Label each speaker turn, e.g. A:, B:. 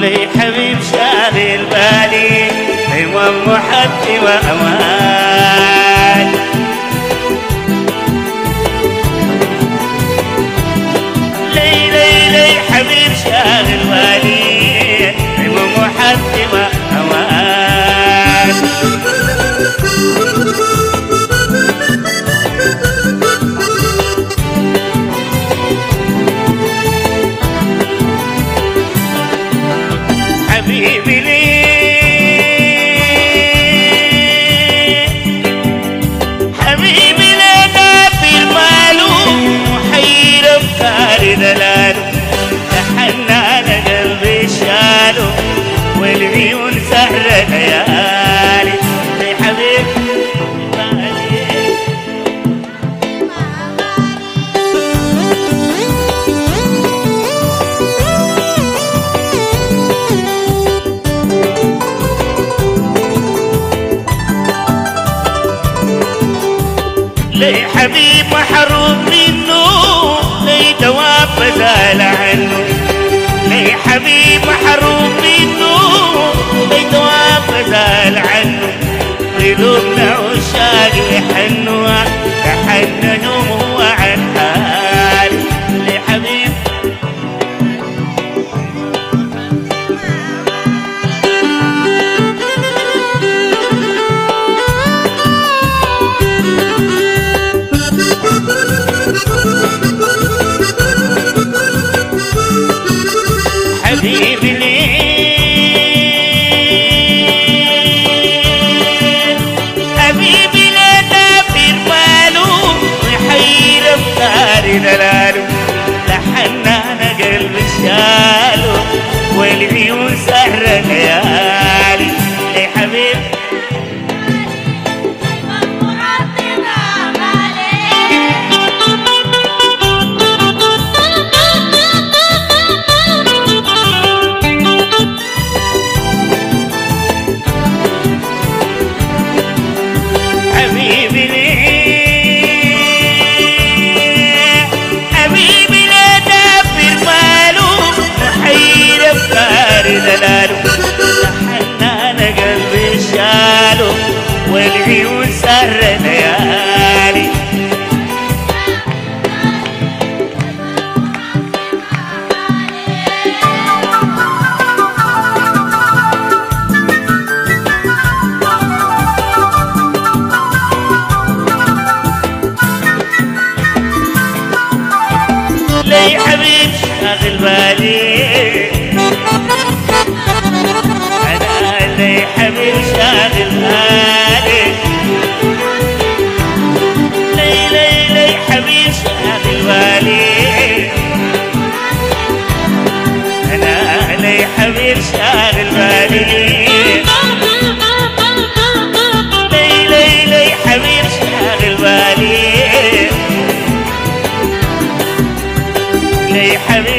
A: لي حبيب شاغل بالي أيوة محبتي وأمان. لي حبيب شاغل بالي أيوة محبتي وأمان. حبيبي لي حبيبي لنا في المالو محير افكاري دلاله لحنان قلبي شالو والعيون سهرة ليالي. لي حبيبي لي حبيب محروم منه لي دواب بزال عنه. لي حبيب محروم منه لي دواب بزال عنه. قلوبنا عشاق يحنوا تحننوا هو عن حالي. لي حبيب حبيبي لي حبيبي لنا في المالو ويحير افكاري دلاله لحنان قلبي شالو والعيون سهرة ليالي. لي حبيبي حبيبي لي حبيبي لا دافر ماله محير افكاري دلاله لحنان قلبي شاله والعيون سهرة ليالي. لي حبيب شاغل بالي أنا لي حبيب شاغل بالي. لي حبيب شاغل بالي أنا لي حبيب شاغل بالي. لي حبيب شاغل بالي. لي حبيب